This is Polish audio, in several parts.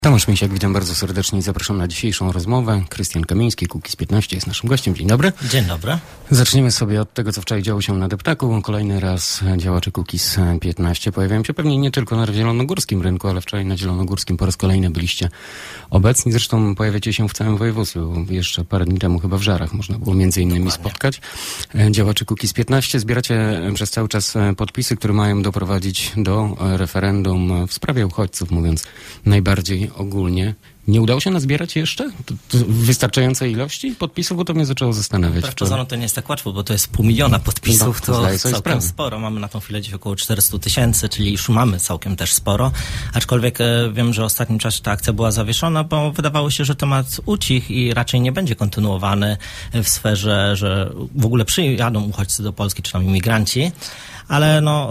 Tomasz Misiak, witam bardzo serdecznie i zapraszam na dzisiejszą rozmowę. Krystian Kamiński, Kukiz15 jest naszym gościem. Dzień dobry. Dzień dobry. Zaczniemy sobie od tego, co wczoraj działo się na Deptaku. Kolejny raz działacze Kukiz15 pojawiają się pewnie nie tylko na zielonogórskim rynku, ale wczoraj na zielonogórskim po raz kolejny byliście obecni. Zresztą pojawiacie się w całym województwie. Jeszcze parę dni temu chyba w Żarach można było między innymi spotkać działaczy Kukiz15. Zbieracie przez cały czas podpisy, które mają doprowadzić do referendum w sprawie uchodźców, mówiąc najbardziej ogólnie. Nie udało się nazbierać jeszcze wystarczającej ilości podpisów, bo to mnie zaczęło zastanawiać. Pozorom to nie jest tak łatwo, bo to jest 500 000 podpisów, no, to całkiem sporo. Mamy na tą chwilę gdzieś około 400 000, czyli już mamy całkiem też sporo. Aczkolwiek wiem, że w ostatnim czasie ta akcja była zawieszona, bo wydawało się, że temat ucichł i raczej nie będzie kontynuowany w sferze, że w ogóle przyjadą uchodźcy do Polski, czy tam imigranci. Ale no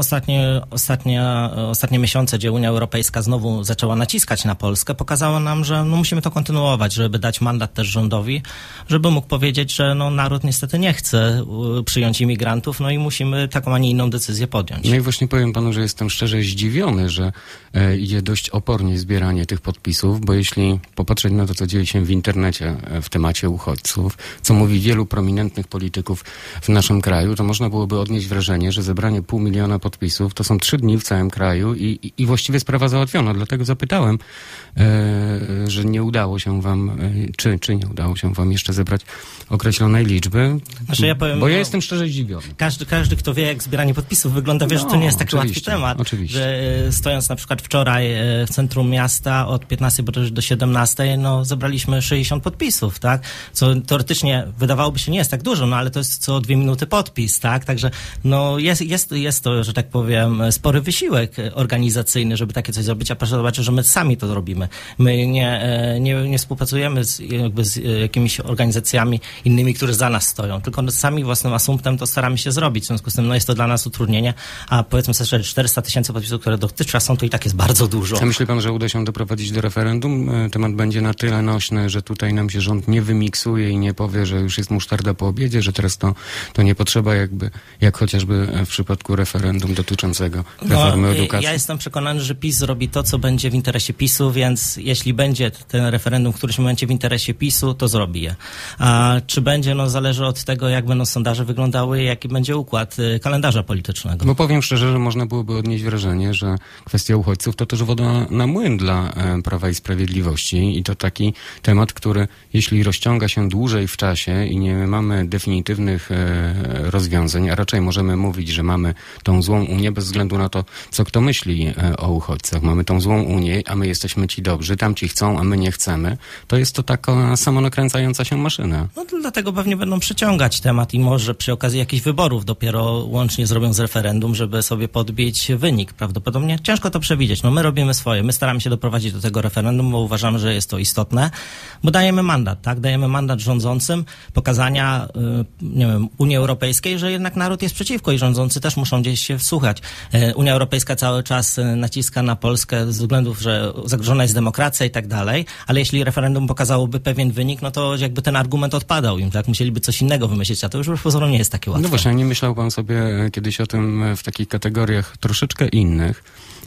ostatnie miesiące, gdzie Unia Europejska znowu zaczęła naciskać na Polskę, pokazało nam, że no musimy to kontynuować, żeby dać mandat też rządowi, żeby mógł powiedzieć, że no naród niestety nie chce przyjąć imigrantów, no i musimy taką, a nie inną decyzję podjąć. No i właśnie powiem panu, że jestem szczerze zdziwiony, że idzie dość opornie zbieranie tych podpisów, bo jeśli popatrzeć na to, co dzieje się w internecie w temacie uchodźców, co mówi wielu prominentnych polityków w naszym kraju, to można byłoby odnieść wrażenie, że zebranie 500 000 podpisów to są 3 dni w całym kraju i właściwie sprawa załatwiona. Dlatego zapytałem, że nie udało się wam, czy nie udało się wam jeszcze zebrać określonej liczby, znaczy ja powiem, bo ja jestem szczerze zdziwiony. Każdy, kto wie, jak zbieranie podpisów wygląda, wie, że to nie jest taki łatwy temat. Oczywiście. Że stojąc na przykład wczoraj w centrum miasta od 15 do 17, no zebraliśmy 60 podpisów, tak? Co teoretycznie wydawałoby się nie jest tak dużo, no ale to jest co 2 minuty podpis, tak? Także no jest to, że tak powiem, spory wysiłek organizacyjny, żeby takie coś zrobić, a proszę zobaczyć, że my sami to robimy. My nie współpracujemy z jakimiś organizacjami innymi, które za nas stoją, tylko sami własnym asumptem to staramy się zrobić. W związku z tym no jest to dla nas utrudnienie, a powiedzmy sobie, że 400 000 podpisów, które dotychczas są, to i tak jest bardzo dużo. A myśli pan, że uda się doprowadzić do referendum? Temat będzie na tyle nośny, że tutaj nam się rząd nie wymiksuje i nie powie, że już jest musztarda po obiedzie, że teraz to nie potrzeba jak chociażby w przypadku referendum dotyczącego reformy edukacji. Ja jestem przekonany, że PiS zrobi to, co będzie w interesie PiS-u, więc jeśli będzie ten referendum w którymś momencie w interesie PiS-u, to zrobi je. A czy będzie, no zależy od tego, jak będą sondaże wyglądały i jaki będzie układ kalendarza politycznego. Bo powiem szczerze, że można byłoby odnieść wrażenie, że kwestia uchodźców to też woda na młyn dla Prawa i Sprawiedliwości i to taki temat, który jeśli rozciąga się dłużej w czasie i nie mamy definitywnych rozwiązań, a raczej możemy mówić, że mamy tą złą Unię bez względu na to, co kto myśli o uchodźcach. Mamy tą złą Unię, a my jesteśmy ci dobrzy, tamci chcą, a my nie chcemy. To jest to taka samonakręcająca się maszyna. No to dlatego pewnie będą przyciągać temat i może przy okazji jakichś wyborów dopiero łącznie zrobią z referendum, żeby sobie podbić wynik prawdopodobnie. Ciężko to przewidzieć. No my robimy swoje. My staramy się doprowadzić do tego referendum, bo uważamy, że jest to istotne, bo dajemy mandat, tak? Dajemy mandat rządzącym pokazania, nie wiem, Unii Europejskiej, że jednak naród jest przeciwko i rządzący też muszą gdzieś się wsłuchać. Unia Europejska cały czas naciska na Polskę ze względów, że zagrożona jest demokracja i tak dalej, ale jeśli referendum pokazałoby pewien wynik, no to jakby ten argument odpadał im, tak? Musieliby coś innego wymyślić, a to już pozorom nie jest takie łatwe. No właśnie, nie myślał pan sobie kiedyś o tym w takich kategoriach troszeczkę innych.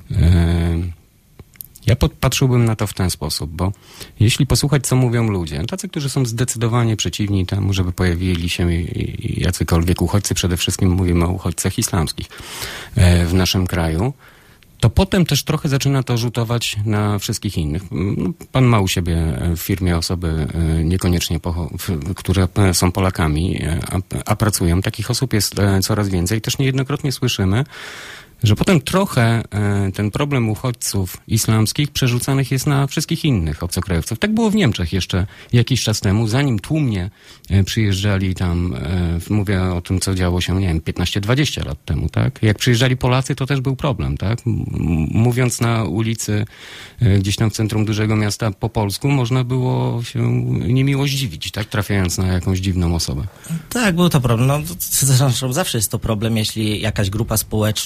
Ja patrzyłbym na to w ten sposób, bo jeśli posłuchać, co mówią ludzie, tacy, którzy są zdecydowanie przeciwni temu, żeby pojawili się jacykolwiek uchodźcy, przede wszystkim mówimy o uchodźcach islamskich w naszym kraju, to potem też trochę zaczyna to rzutować na wszystkich innych. Pan ma u siebie w firmie osoby niekoniecznie, które są Polakami, a pracują. Takich osób jest coraz więcej. Też niejednokrotnie słyszymy, że potem trochę ten problem uchodźców islamskich przerzucanych jest na wszystkich innych obcokrajowców. Tak było w Niemczech jeszcze jakiś czas temu, zanim tłumnie przyjeżdżali tam, mówię o tym, co działo się, nie wiem, 15-20 lat temu, tak? Jak przyjeżdżali Polacy, to też był problem, tak? Mówiąc na ulicy gdzieś tam w centrum dużego miasta po polsku, można było się niemiło zdziwić, tak? Trafiając na jakąś dziwną osobę. Tak, był to problem. No, zresztą zawsze jest to problem, jeśli jakaś grupa społeczna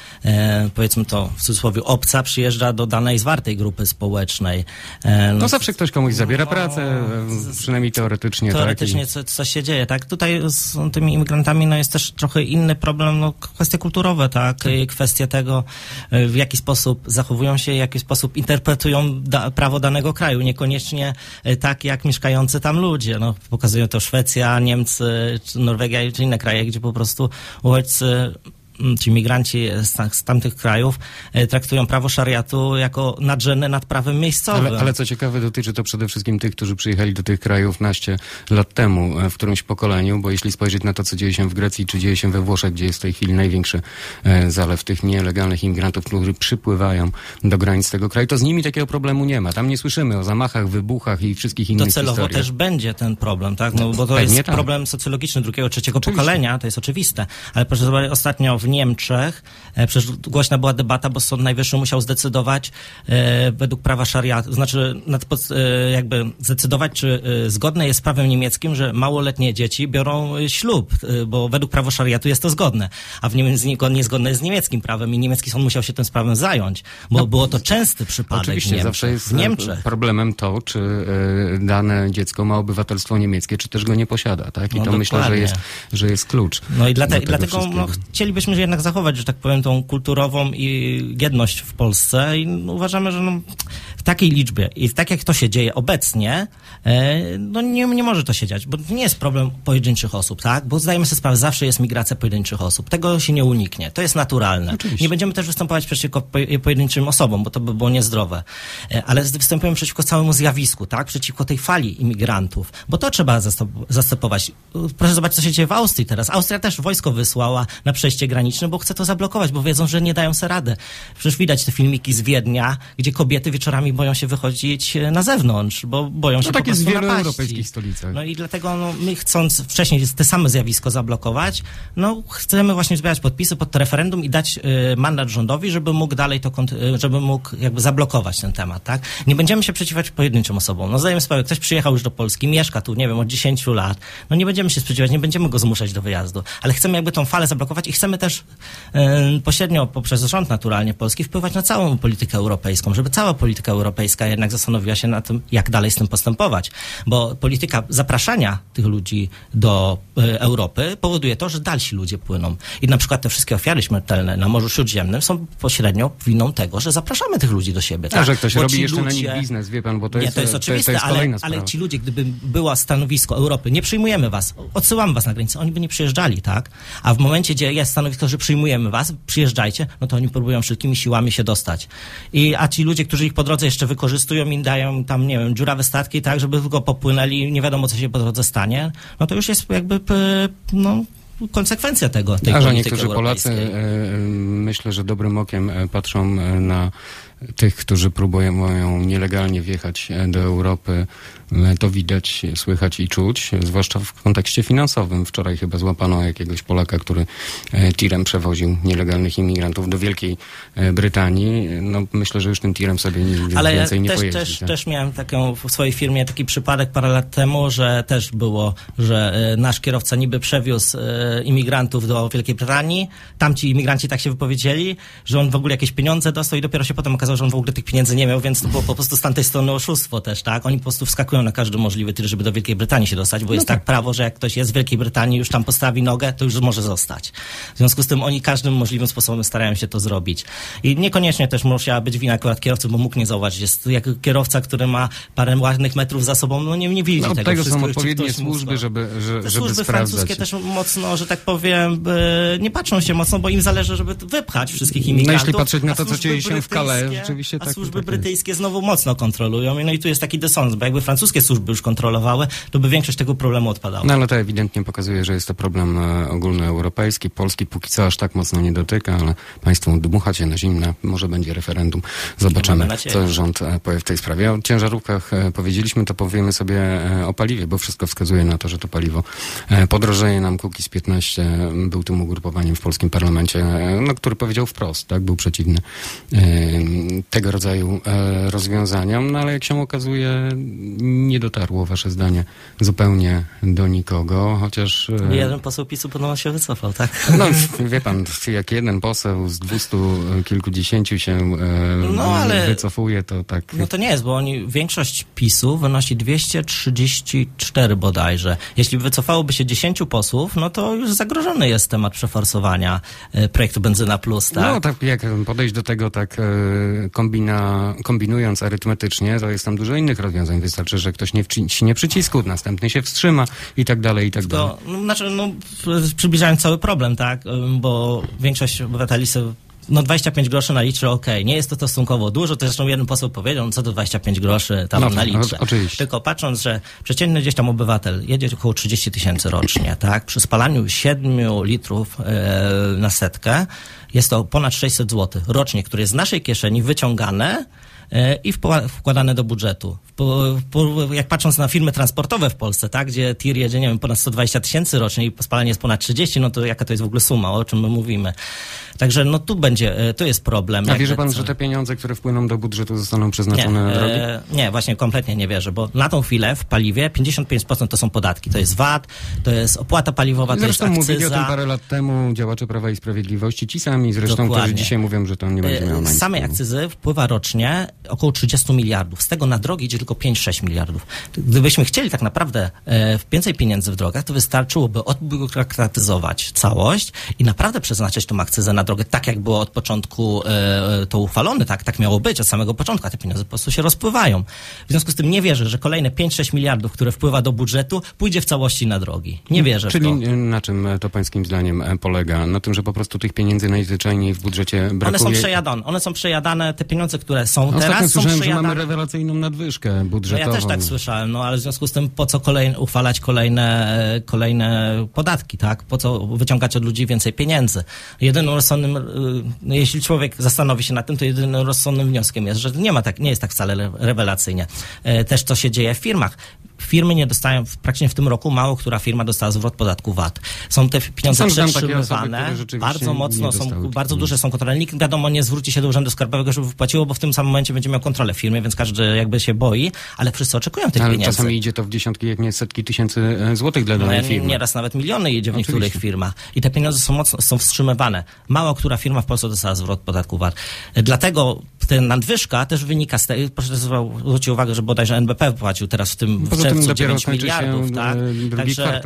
powiedzmy to w cudzysłowie obca przyjeżdża do danej zwartej grupy społecznej. No zawsze ktoś komuś zabiera pracę, przynajmniej teoretycznie. Teoretycznie coś się dzieje, tak? Tutaj z tymi imigrantami jest też trochę inny problem, kwestie kulturowe, tak? Kwestie tego, w jaki sposób zachowują się, w jaki sposób interpretują prawo danego kraju, niekoniecznie tak jak mieszkający tam ludzie. Pokazują to Szwecja, Niemcy, czy Norwegia, czy inne kraje, gdzie po prostu uchodźcy ci migranci z tamtych krajów traktują prawo szariatu jako nadrzędne nad prawem miejscowym. Ale co ciekawe, dotyczy to przede wszystkim tych, którzy przyjechali do tych krajów naście lat temu, w którymś pokoleniu, bo jeśli spojrzeć na to, co dzieje się w Grecji, czy dzieje się we Włoszech, gdzie jest w tej chwili największy zalew tych nielegalnych imigrantów, którzy przypływają do granic tego kraju, to z nimi takiego problemu nie ma. Tam nie słyszymy o zamachach, wybuchach i wszystkich innych historiach. Docelowo też będzie ten problem, tak? Bo to jest problem socjologiczny drugiego, trzeciego pokolenia, to jest oczywiste. Ale proszę zobaczyć, ostatnio w Niemczech przecież głośna była debata, bo Sąd Najwyższy musiał zdecydować według prawa szariatu, znaczy jakby zdecydować, czy zgodne jest z prawem niemieckim, że małoletnie dzieci biorą ślub, bo według prawa szariatu jest to zgodne, a niezgodne jest z niemieckim prawem i niemiecki sąd musiał się tym sprawem zająć, bo było to częsty przypadek oczywiście, w Niemczech. Zawsze jest problemem to, czy dane dziecko ma obywatelstwo niemieckie, czy też go nie posiada, tak? I to myślę, że jest klucz. No i dlatego chcielibyśmy jednak zachować, że tak powiem, tą kulturową i jedność w Polsce i uważamy, że w takiej liczbie i tak jak to się dzieje obecnie, nie może to się dziać, bo to nie jest problem pojedynczych osób, tak? Bo zdajemy sobie sprawę, zawsze jest migracja pojedynczych osób. Tego się nie uniknie. To jest naturalne. Oczywiście. Nie będziemy też występować przeciwko pojedynczym osobom, bo to by było niezdrowe. Ale występujemy przeciwko całemu zjawisku, tak? Przeciwko tej fali imigrantów, bo to trzeba zastopować. Proszę zobaczyć, co się dzieje w Austrii teraz. Austria też wojsko wysłała na przejście graniczne, bo chce to zablokować, bo wiedzą, że nie dają sobie rady. Przecież widać te filmiki z Wiednia, gdzie kobiety wieczorami boją się wychodzić na zewnątrz, bo boją się po prostu napaści. Tak jest w wielu europejskich stolicach. No i dlatego my chcąc wcześniej te same zjawisko zablokować, chcemy właśnie zbierać podpisy pod to referendum i dać mandat rządowi, żeby mógł dalej żeby mógł jakby zablokować ten temat, tak? Nie będziemy się przeciwiać pojedynczym osobom. Zdajemy sprawę, ktoś przyjechał już do Polski, mieszka tu, nie wiem, od 10 lat, nie będziemy się sprzeciwiać, nie będziemy go zmuszać do wyjazdu, ale chcemy jakby tą falę zablokować i chcemy też pośrednio poprzez rząd naturalnie polski wpływać na całą politykę europejską, żeby cała polityka europejska jednak zastanowiła się na tym, jak dalej z tym postępować. Bo polityka zapraszania tych ludzi do Europy powoduje to, że dalsi ludzie płyną. I na przykład te wszystkie ofiary śmiertelne na Morzu Śródziemnym są pośrednio winą tego, że zapraszamy tych ludzi do siebie. Tak? Że ktoś robi jeszcze na nich biznes, wie pan, bo to jest oczywiste, to jest kolejna sprawa. Ale ci ludzie, gdyby było stanowisko Europy, nie przyjmujemy was, odsyłamy was na granicę, oni by nie przyjeżdżali, tak? A w momencie, gdzie jest stanowisko, że przyjmujemy was, przyjeżdżajcie, to oni próbują wszelkimi siłami się dostać. A ci ludzie, którzy ich po drodze jeszcze wykorzystują i dają tam, nie wiem, dziurawe statki, tak, żeby go popłynęli, nie wiadomo, co się po drodze stanie, to już jest jakby, konsekwencja tej polityki niektórzy Polacy, myślę, że dobrym okiem patrzą na tych, którzy próbują nielegalnie wjechać do Europy. To widać, słychać i czuć, zwłaszcza w kontekście finansowym. Wczoraj chyba złapano jakiegoś Polaka, który tirem przewoził nielegalnych imigrantów do Wielkiej Brytanii. Myślę, że już tym tirem sobie więcej nie pojeździ. Ale też miałem w swojej firmie taki przypadek parę lat temu, że też było, że nasz kierowca niby przewiózł imigrantów do Wielkiej Brytanii. Tamci imigranci tak się wypowiedzieli, że on w ogóle jakieś pieniądze dostał i dopiero się potem okazało, że on w ogóle tych pieniędzy nie miał, więc to było po prostu z tamtej strony oszustwo też, tak? Oni po prostu wskakują na każdy możliwy tir, żeby do Wielkiej Brytanii się dostać, bo jest tak prawo, że jak ktoś jest w Wielkiej Brytanii, już tam postawi nogę, to już może zostać. W związku z tym oni każdym możliwym sposobem starają się to zrobić. I niekoniecznie też musiała być wina akurat kierowcy, bo mógł nie zauważyć. Jest jak kierowca, który ma parę ładnych metrów za sobą, nie widzi tego. Tego są odpowiednie służby, żeby służby francuskie też mocno, że tak powiem, nie patrzą się mocno, bo im zależy, żeby wypchać wszystkich imigrantów. Jeśli patrzeć na to, co dzieje się w Calais, rzeczywiście tak. A służby brytyjskie znowu mocno kontrolują. I tu jest taki dysonans, bo jakby francuskie służby już kontrolowały, to by większość tego problemu odpadała. Ale to ewidentnie pokazuje, że jest to problem ogólnoeuropejski. Polski póki co aż tak mocno nie dotyka, ale państwo dmucha się na zimne. Może będzie referendum. Zobaczymy, co rząd powie w tej sprawie. O ciężarówkach powiedzieliśmy, to powiemy sobie o paliwie, bo wszystko wskazuje na to, że to paliwo podrożeje nam. Kukiz 15 był tym ugrupowaniem w polskim parlamencie, który powiedział wprost, tak, był przeciwny tego rodzaju rozwiązaniom, no ale jak się okazuje, nie dotarło wasze zdanie zupełnie do nikogo, chociaż... Jeden poseł PiS-u podobno się wycofał, tak? No, wie pan, jak jeden poseł z 200 kilkudziesięciu się wycofuje, to tak... No to nie jest, bo większość PiS-u wynosi 234 bodajże. Jeśli wycofałoby się 10 posłów, no to już zagrożony jest temat przeforsowania projektu Benzyna Plus, tak? No tak, jak podejść do tego tak kombinując arytmetycznie, to jest tam dużo innych rozwiązań. Wystarczy, że ktoś nie wciśnie przycisku, następny się wstrzyma i tak dalej, i tak dalej. Przybliżając cały problem, tak? Bo większość obywateli sobie 25 groszy na litrze, okej. Nie jest to stosunkowo dużo, to zresztą jeden poseł powiedział, co to 25 groszy tam na litrze. Oczywiście. Tylko patrząc, że przeciętny gdzieś tam obywatel jedzie około 30 000 rocznie, tak? Przy spalaniu 7 litrów na setkę jest to ponad 600 zł rocznie, które jest z naszej kieszeni wyciągane i wkładane do budżetu. Jak patrząc na firmy transportowe w Polsce, tak, gdzie tir jedzie, nie wiem, ponad 120 000 rocznie i spalanie jest ponad 30, no to jaka to jest w ogóle suma, o czym my mówimy. Także no tu jest problem. A wierzy pan, że te pieniądze, które wpłyną do budżetu, zostaną przeznaczone na drogi? Nie, właśnie kompletnie nie wierzę, bo na tą chwilę w paliwie 55% to są podatki. To jest VAT, to jest opłata paliwowa, to jest akcyza. Mówili o tym parę lat temu działacze Prawa i Sprawiedliwości, ci sami zresztą, którzy dzisiaj mówią, że to nie będzie miało na nic. Z samej akcyzy wpływa rocznie około 30 miliardów. Z tego na drogi idzie tylko 5-6 miliardów. Gdybyśmy chcieli tak naprawdę więcej pieniędzy w drogach, to wystarczyłoby odbiurokratyzować całość i naprawdę przeznaczyć tą akcyzę na drogę tak, jak było od początku to uchwalone, tak miało być od samego początku, a te pieniądze po prostu się rozpływają. W związku z tym nie wierzę, że kolejne 5-6 miliardów, które wpływa do budżetu, pójdzie w całości na drogi. Nie wierzę Czyli w to. Na czym to pańskim zdaniem polega? Na tym, że po prostu tych pieniędzy najzwyczajniej w budżecie brakuje? One są przejadane, te pieniądze, które są teraz, ostatnio są słyszałem, przejadane. że mamy rewelacyjną nadwyżkę budżetową. No ja też tak słyszałem, ale w związku z tym po co uchwalać kolejne podatki, tak? Po co wyciągać od ludzi więcej pieniędzy? Jedynym rozsądnym, jeśli człowiek zastanowi się nad tym, to jedynym rozsądnym wnioskiem jest, że nie jest tak wcale rewelacyjnie. Też co się dzieje w firmach. Firmy nie dostają, praktycznie w tym roku mało która firma dostała zwrot podatku VAT. Są te pieniądze przetrzymywane, bardzo mocno bardzo duże są kontrole. Nikt, wiadomo, nie zwróci się do Urzędu Skarbowego, żeby wypłaciło, bo w tym samym momencie będzie miał kontrolę w firmie, więc każdy jakby się boi, ale wszyscy oczekują tych pieniędzy. Czasami idzie to w dziesiątki, jak nie setki tysięcy złotych dla danej firmy. Nieraz nawet miliony idzie w niektórych firmach. I te pieniądze są wstrzymywane. Mało która firma w Polsce dostała zwrot podatku VAT. Dlatego ta nadwyżka też wynika z tego, proszę zwrócić uwagę, że bodajże NBP wypłacił teraz w czerwcu 9 miliardów, tak? Także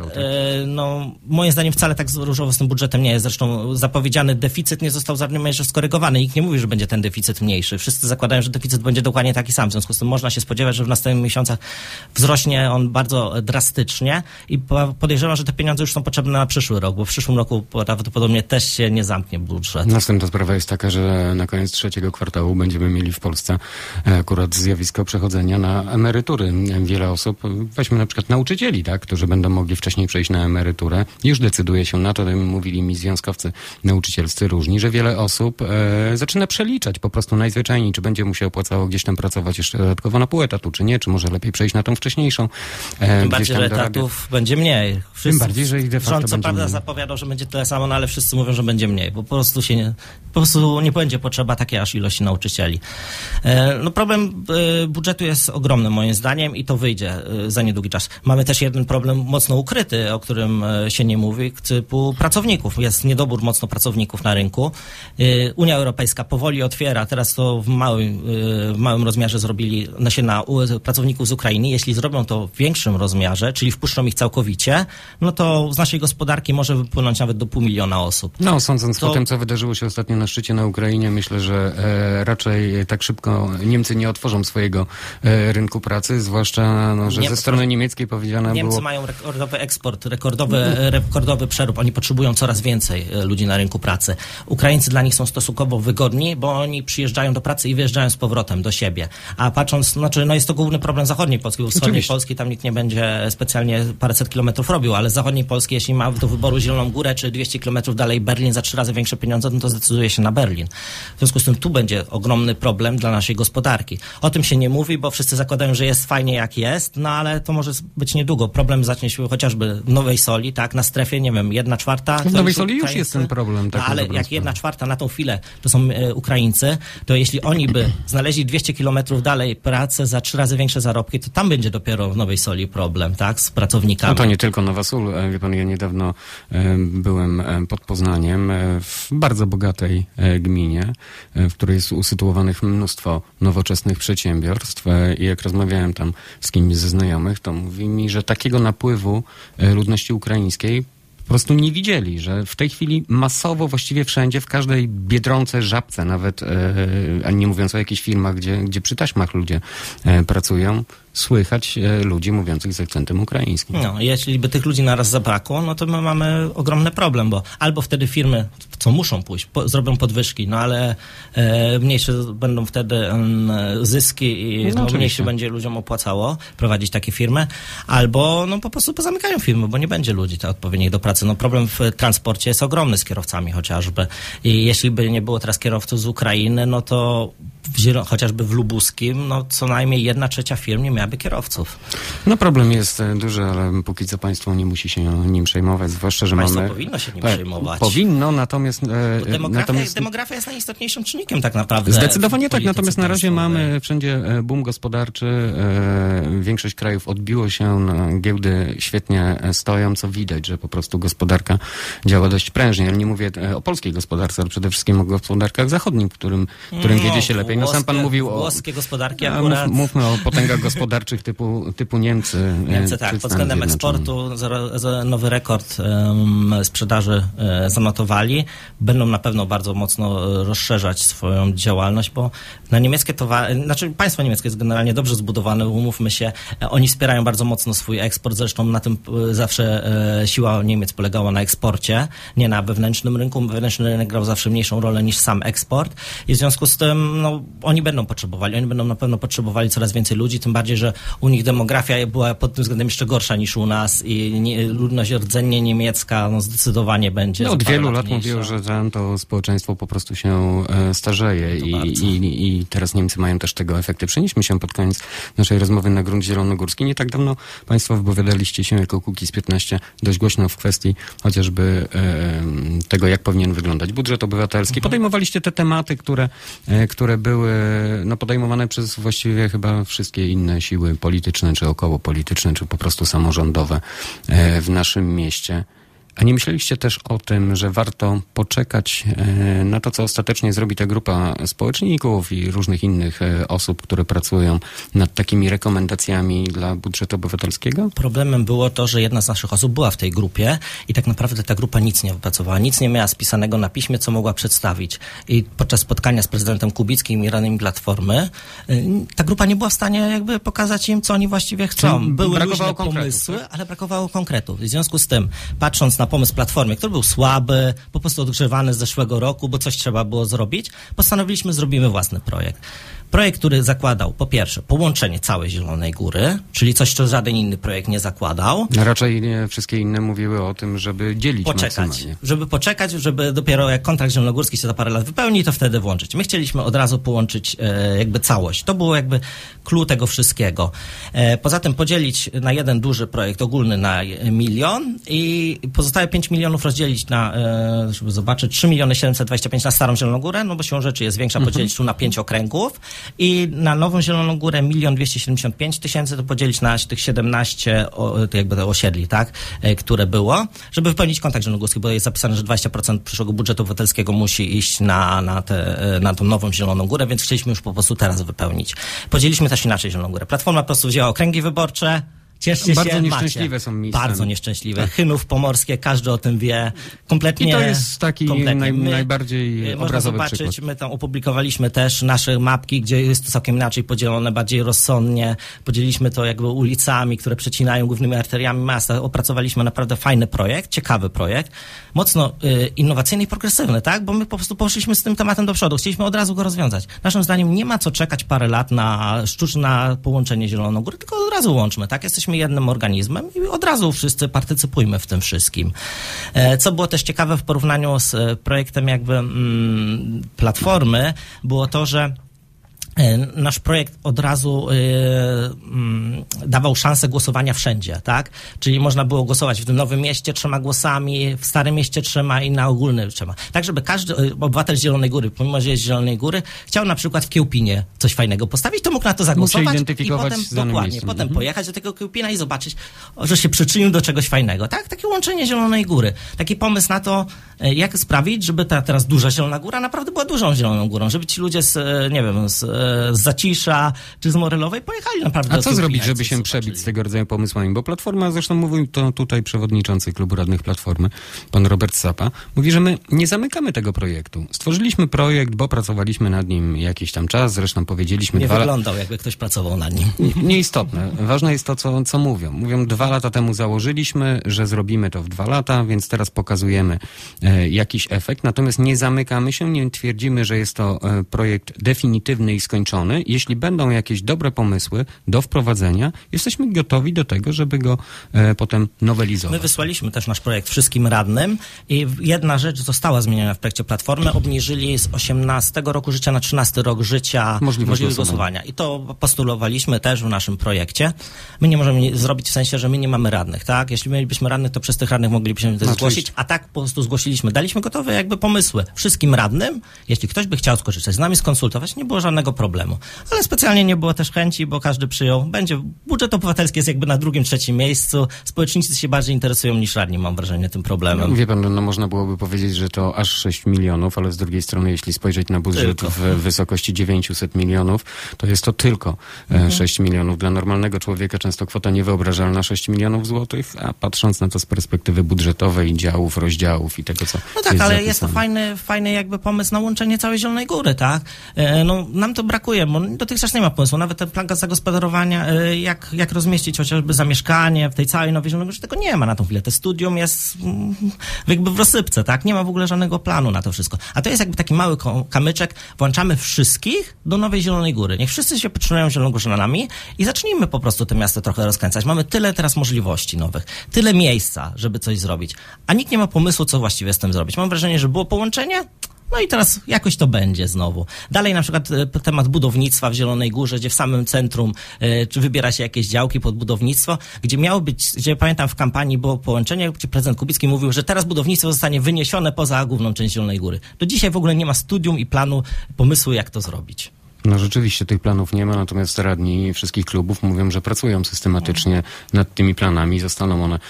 moim zdaniem wcale tak różowo z tym budżetem nie jest. Zresztą zapowiedziany deficyt nie został jeszcze skorygowany. Nikt nie mówi, że będzie ten deficyt mniejszy. Wszyscy zakładają, że deficyt będzie dokładnie taki sam. W związku z tym można się spodziewać, że w następnych miesiącach wzrośnie on bardzo drastycznie i podejrzewam, że te pieniądze już są potrzebne na przyszły rok, bo w przyszłym roku prawdopodobnie też się nie zamknie budżet. Następna sprawa jest taka, że na koniec trzeciego kwartału będziemy mieli w Polsce akurat zjawisko przechodzenia na emerytury. Wiele osób, weźmy na przykład nauczycieli, tak, którzy będą mogli wcześniej przejść na emeryturę, już decyduje się na to, mówili mi związkowcy nauczycielscy różni, że wiele osób zaczyna przeliczać po prostu najzwyczajniej, czy będzie mu się opłacało gdzieś tam pracować jeszcze dodatkowo na pół etatu, czy nie, czy może lepiej przejść na tą wcześniejszą. Tym bardziej, że etatów będzie mniej. Tym bardziej, że ich de facto rząd co prawda zapowiadał, że będzie tyle samo, ale wszyscy mówią, że będzie mniej, bo po prostu nie będzie potrzeba takiej aż ilości nauczycieli. Problem budżetu jest ogromny moim zdaniem i to wyjdzie za niedługi czas. Mamy też jeden problem mocno ukryty, o którym się nie mówi, typu pracowników. Jest niedobór mocno pracowników na rynku. Unia Europejska powoli otwiera, teraz to w małym rozmiarze zrobili na pracowników z Ukrainy. Jeśli zrobią to w większym rozmiarze, czyli wpuszczą ich całkowicie, no to z naszej gospodarki może wypłynąć nawet do 500 000 osób. No, sądząc po tym, co wydarzyło się ostatnio na szczycie na Ukrainie, myślę, że raczej tak szybko Niemcy nie otworzą swojego rynku pracy, zwłaszcza, że ze strony niemieckiej powiedziane było... Niemcy mają rekordowy eksport, rekordowy przerób. Oni potrzebują coraz więcej ludzi na rynku pracy. Ukraińcy dla nich są stosunkowo wygodni, bo oni przyjeżdżają do pracy i wyjeżdżają z powrotem do siebie. A patrząc, jest to główny problem zachodniej Polski, bo wschodniej Oczywiście. Polski tam nikt nie będzie specjalnie paręset kilometrów robił, ale z zachodniej Polski, jeśli ma do wyboru Zieloną Górę, czy 200 kilometrów dalej Berlin za 3 razy większe pieniądze, no to zdecyduje się na Berlin. W związku z tym tu będzie ogromny ogromny problem dla naszej gospodarki. O tym się nie mówi, bo wszyscy zakładają, że jest fajnie jak jest, no ale to może być niedługo. Problem zacznie się chociażby w Nowej Soli, tak, na strefie, nie wiem, 1/4. W Nowej Soli już jest ten problem. Tak, no, ale jak 1/4 na tą chwilę to są Ukraińcy, to jeśli oni by znaleźli 200 kilometrów dalej pracę za 3 razy większe zarobki, to tam będzie dopiero w Nowej Soli problem, tak, z pracownikami. No to nie tylko Nowa Sól. Wie pan, ja niedawno byłem pod Poznaniem w bardzo bogatej gminie, w której jest usytuowanych mnóstwo nowoczesnych przedsiębiorstw i jak rozmawiałem tam z kimś ze znajomych, to mówi mi, że takiego napływu ludności ukraińskiej po prostu nie widzieli, że w tej chwili masowo właściwie wszędzie, w każdej Biedronce, Żabce nawet, a nie mówiąc o jakichś firmach, gdzie przy taśmach ludzie pracują, słychać ludzi mówiących z akcentem ukraińskim. No, jeśli by tych ludzi naraz zabrakło, no to my mamy ogromny problem, bo albo wtedy firmy, co muszą pójść, zrobią podwyżki, no ale mniejsze będą wtedy zyski i mniej się będzie ludziom opłacało prowadzić takie firmy, albo no po prostu pozamykają firmy, bo nie będzie ludzi odpowiednich do pracy. No problem w transporcie jest ogromny z kierowcami chociażby. I jeśli by nie było teraz kierowców z Ukrainy, no to chociażby w Lubuskim, no co najmniej 1/3 firm nie miałaby kierowców. No problem jest duży, ale póki co państwo nie musi się nim przejmować, zwłaszcza, że państwo mamy... powinno się nim przejmować. Powinno, natomiast... Demografia jest najistotniejszym czynnikiem tak naprawdę. Zdecydowanie tak, natomiast na razie mamy wszędzie boom gospodarczy. Większość krajów odbiło się, giełdy świetnie stoją, co widać, że po prostu gospodarka działa dość prężnie. Ale nie mówię o polskiej gospodarce, ale przede wszystkim o gospodarkach zachodnich, którym wiedzie się lepiej. No sam pan mówił o... Włoskie gospodarki akurat... Mówmy o potęgach gospodarczych typu Niemcy. Niemcy tak, pod względem eksportu nowy rekord sprzedaży zanotowali. Będą na pewno bardzo mocno rozszerzać swoją działalność, bo na niemieckie towary, znaczy państwo niemieckie jest generalnie dobrze zbudowane, umówmy się, oni wspierają bardzo mocno swój eksport, zresztą na tym zawsze siła Niemiec polegała na eksporcie, nie na wewnętrznym rynku. Wewnętrzny rynek grał zawsze mniejszą rolę niż sam eksport i w związku z tym no, oni będą na pewno potrzebowali coraz więcej ludzi, tym bardziej, że u nich demografia była pod tym względem jeszcze gorsza niż u nas i ludność rdzennie niemiecka no, zdecydowanie będzie. No, od wielu lat mówią, że to społeczeństwo po prostu się starzeje i teraz Niemcy mają też tego efekty. Przenieśmy się pod koniec naszej rozmowy na grunt zielonogórski. Nie tak dawno państwo wypowiadaliście się jako Kukiz 15 dość głośno w kwestii chociażby tego, jak powinien wyglądać budżet obywatelski. Podejmowaliście te tematy, które były no, podejmowane przez właściwie chyba wszystkie inne siły polityczne, czy okołopolityczne, czy po prostu samorządowe w naszym mieście. A nie myśleliście też o tym, że warto poczekać na to, co ostatecznie zrobi ta grupa społeczników i różnych innych osób, które pracują nad takimi rekomendacjami dla budżetu obywatelskiego? Problemem było to, że jedna z naszych osób była w tej grupie i tak naprawdę ta grupa nic nie wypracowała, nic nie miała spisanego na piśmie, co mogła przedstawić. I podczas spotkania z prezydentem Kubickim i radnymi Platformy ta grupa nie była w stanie jakby pokazać im, co oni właściwie chcą. Były różne pomysły, tak? Ale brakowało konkretów. W związku z tym, patrząc na pomysł Platformy, który był słaby, po prostu odgrzewany z zeszłego roku, bo coś trzeba było zrobić, postanowiliśmy, zrobimy własny projekt. Projekt, który zakładał, po pierwsze, połączenie całej Zielonej Góry, czyli coś, co żaden inny projekt nie zakładał. No raczej nie wszystkie inne mówiły o tym, żeby dzielić maksymalnie. Żeby poczekać, żeby dopiero jak kontrakt zielonogórski się za parę lat wypełni, to wtedy włączyć. My chcieliśmy od razu połączyć jakby całość. To było jakby clue tego wszystkiego. Poza tym podzielić na jeden duży projekt ogólny na 1 milion i pozostałe 5 milionów rozdzielić na, żeby zobaczyć, 3 725 na Starą Zieloną Górę, no bo siłą rzeczy jest większa, podzielić tu na 5 okręgów. I na Nową Zieloną Górę 1 275 000 to podzielić na tych 17 jakby osiedli, tak, które było, żeby wypełnić kontrakt zielonogórski, bo jest zapisane, że 20% przyszłego budżetu obywatelskiego musi iść na tą Nową Zieloną Górę, więc chcieliśmy już po prostu teraz wypełnić. Podzieliliśmy też inaczej Zieloną Górę. Platforma po prostu wzięła okręgi wyborcze. Cieszcie bardzo się, nieszczęśliwe są miejsca. Bardzo nieszczęśliwe. Chynów pomorskie, każdy o tym wie. Kompletnie. I to jest taki najbardziej obrazowy zobaczyć, przykład. My tam opublikowaliśmy też nasze mapki, gdzie jest to całkiem inaczej podzielone, bardziej rozsądnie. Podzieliliśmy to jakby ulicami, które przecinają głównymi arteriami miasta. Opracowaliśmy naprawdę fajny projekt, ciekawy projekt, mocno innowacyjny i progresywny, tak? Bo my po prostu poszliśmy z tym tematem do przodu. Chcieliśmy od razu go rozwiązać. Naszym zdaniem nie ma co czekać parę lat na sztuczne połączenie Zieloną Górę, tylko od razu łączmy, tak? Jesteśmy Jesteśmy jednym organizmem i od razu wszyscy partycypujmy w tym wszystkim. Co było też ciekawe w porównaniu z projektem jakby Platformy, było to, że nasz projekt od razu dawał szansę głosowania wszędzie, tak? Czyli można było głosować w Nowym Mieście 3 głosami, w Starym Mieście 3 i na ogólny 3. Tak, żeby każdy obywatel z Zielonej Góry, pomimo że jest z Zielonej Góry, chciał na przykład w Kiełpinie coś fajnego postawić, to mógł na to zagłosować i potem pojechać do tego Kiełpina i zobaczyć, że się przyczynił do czegoś fajnego, tak? Takie łączenie Zielonej Góry. Taki pomysł na to, jak sprawić, żeby ta teraz duża Zielona Góra naprawdę była dużą Zieloną Górą, żeby ci ludzie z, nie wiem, z Zacisza czy z Morelowej pojechali naprawdę. A co zrobić, żeby się przebić z tego rodzaju pomysłami? Bo Platforma, zresztą mówił to tutaj przewodniczący Klubu Radnych Platformy, pan Robert Sapa, mówi, że my nie zamykamy tego projektu. Stworzyliśmy projekt, bo pracowaliśmy nad nim jakiś tam czas, zresztą powiedzieliśmy... Nie wyglądał, jakby ktoś pracował nad nim. Nieistotne. Ważne jest to, co mówią. Mówią, 2 lata temu założyliśmy, że zrobimy to w 2 lata, więc teraz pokazujemy jakiś efekt, natomiast nie zamykamy się, nie twierdzimy, że jest to projekt definitywny i skończony. Jeśli będą jakieś dobre pomysły do wprowadzenia, jesteśmy gotowi do tego, żeby go potem nowelizować. My wysłaliśmy też nasz projekt wszystkim radnym i jedna rzecz została zmieniona w projekcie Platformy. Obniżyli z 18 roku życia na 13 rok życia możliwość głosowania. I to postulowaliśmy też w naszym projekcie. My nie możemy zrobić w sensie, że my nie mamy radnych, tak? Jeśli mielibyśmy radnych, to przez tych radnych moglibyśmy to zgłosić, a tak po prostu zgłosiliśmy. Daliśmy gotowe jakby pomysły wszystkim radnym. Jeśli ktoś by chciał skorzystać z nami, skonsultować, nie było żadnego problemu. Ale specjalnie nie było też chęci, bo każdy przyjął. Budżet obywatelski jest jakby na 2., 3. miejscu. Społecznicy się bardziej interesują niż radni, mam wrażenie, tym problemem. No, wie pan, można byłoby powiedzieć, że to aż 6 milionów, ale z drugiej strony, jeśli spojrzeć na budżet w wysokości 900 milionów, to jest to tylko 6 milionów. Dla normalnego człowieka często kwota niewyobrażalna 6 milionów złotych, a patrząc na to z perspektywy budżetowej, działów, rozdziałów i tego, co no tak, ale zapisane. Jest to fajny jakby pomysł na łączenie całej Zielonej Góry, tak? No, nam to brakuje, bo dotychczas nie ma pomysłu. Nawet ten plan zagospodarowania, jak rozmieścić chociażby zamieszkanie w tej całej Nowej Zielonej Górze, tego nie ma na tą chwilę. Te studium jest jakby w rozsypce, tak? Nie ma w ogóle żadnego planu na to wszystko. A to jest jakby taki mały kamyczek. Włączamy wszystkich do Nowej Zielonej Góry. Niech wszyscy się poczują zielonogórzanami i zacznijmy po prostu to miasto trochę rozkręcać. Mamy tyle teraz możliwości nowych, tyle miejsca, żeby coś zrobić. A nikt nie ma pomysłu, co właściwie z tym zrobić. Mam wrażenie, że było połączenie. No i teraz jakoś to będzie znowu. Dalej na przykład temat budownictwa w Zielonej Górze, gdzie w samym centrum czy wybiera się jakieś działki pod budownictwo, gdzie miało być, gdzie pamiętam w kampanii było połączenie, gdzie prezydent Kubicki mówił, że teraz budownictwo zostanie wyniesione poza główną część Zielonej Góry. Do dzisiaj w ogóle nie ma studium i planu, pomysłu, jak to zrobić. No rzeczywiście tych planów nie ma, natomiast radni wszystkich klubów mówią, że pracują systematycznie nad tymi planami. Zostaną one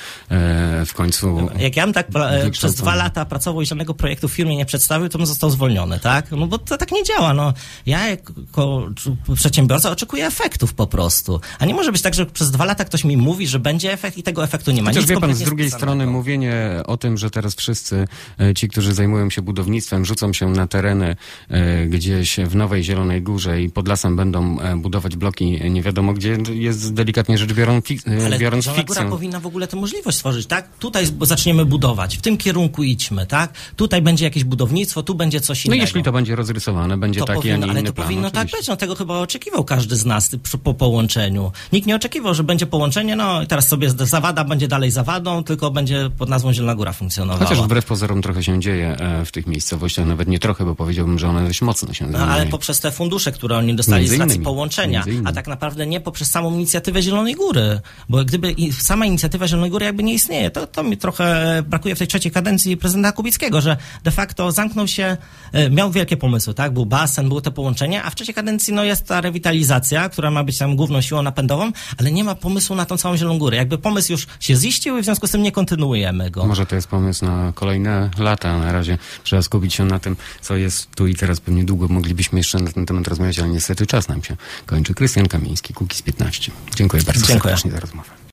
w końcu... Jak ja bym tak przez 2 lata pracował i żadnego projektu w firmie nie przedstawił, to bym został zwolniony, tak? No bo to tak nie działa. No, ja jako przedsiębiorca oczekuję efektów po prostu. A nie może być tak, że przez 2 lata ktoś mi mówi, że będzie efekt i tego efektu nie ma. Chociaż wie pan, z drugiej strony mówienie o tym, że teraz wszyscy ci, którzy zajmują się budownictwem, rzucą się na tereny gdzieś w Nowej Zielonej Górze i pod lasem będą budować bloki nie wiadomo gdzie, jest delikatnie rzecz biorąc fikcją. Góra powinna w ogóle tę możliwość stworzyć, tak? Tutaj zaczniemy budować, w tym kierunku idźmy, tak? Tutaj będzie jakieś budownictwo, tu będzie coś innego. No jeśli to będzie rozrysowane, będzie to taki, a nie inny ale to plan. powinno oczywiście tak być, no tego chyba oczekiwał każdy z nas po połączeniu. Nikt nie oczekiwał, że będzie połączenie, no i teraz sobie zawada będzie dalej zawadą, tylko będzie pod nazwą Zielona Góra funkcjonowała. Chociaż wbrew pozorom trochę się dzieje w tych miejscowościach, nawet nie trochę, bo powiedziałbym, że one dość mocno się zmieniają. No ale poprzez te fundusze, które oni dostali z racji połączenia, a tak naprawdę nie poprzez samą inicjatywę Zielonej Góry, bo gdyby sama inicjatywa Zielonej Góry jakby nie istnieje, to mi trochę brakuje w tej 3. kadencji prezydenta Kubickiego, że de facto zamknął się, miał wielkie pomysły, tak? Był basen, było to połączenie, a w 3. kadencji jest ta rewitalizacja, która ma być tam główną siłą napędową, ale nie ma pomysłu na tą całą Zieloną Górę. Jakby pomysł już się ziścił i w związku z tym nie kontynuujemy go. Może to jest pomysł na kolejne lata. Na razie trzeba skupić się na tym, co jest tu i teraz. Pewnie długo moglibyśmy jeszcze na ten temat rozmawiać, ale niestety czas nam się kończy. Krystian Kamiński, Kukiz 15. Dziękuję bardzo serdecznie za rozmowę.